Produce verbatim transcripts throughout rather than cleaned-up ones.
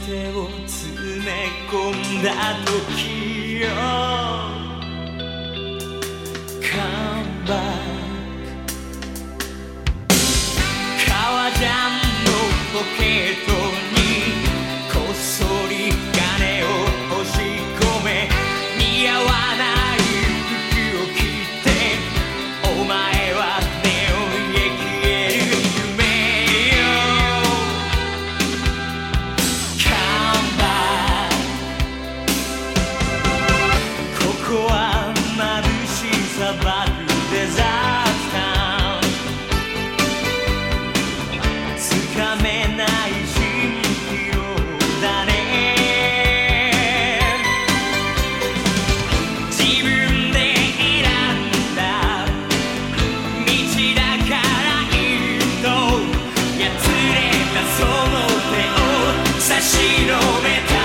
てを詰め込んだ時よ Come back 革ジャンのポケットにこっそり金を押し込め似合わない服を着てお前はネオンへ消える夢よ Come back ここは眩しい砂漠デザートタウンつかめない蜃気楼だね自分で選んだ道だから言うとやつれたその手を差し伸べた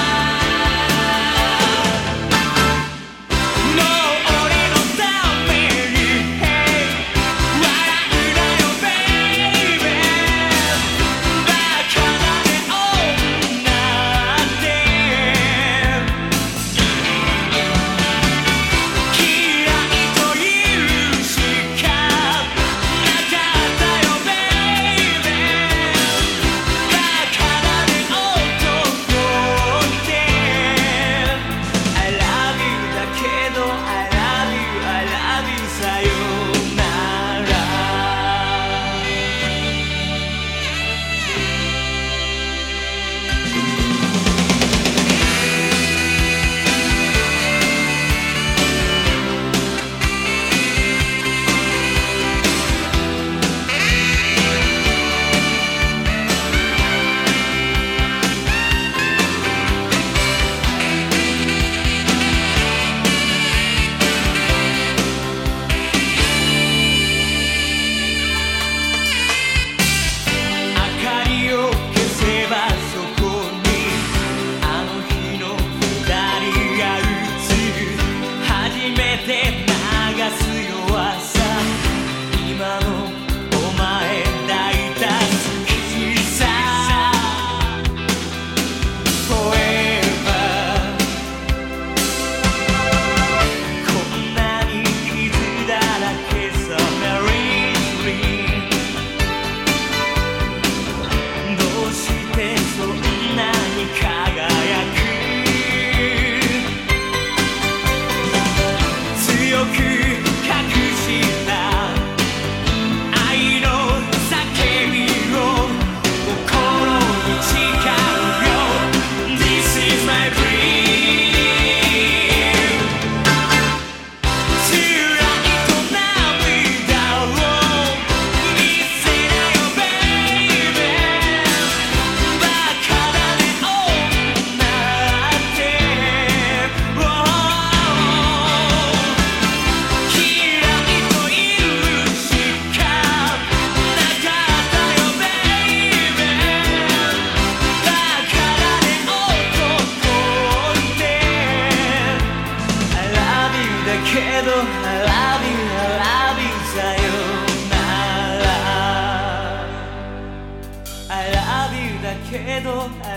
けど I love you, I love you さよなら I love you だけど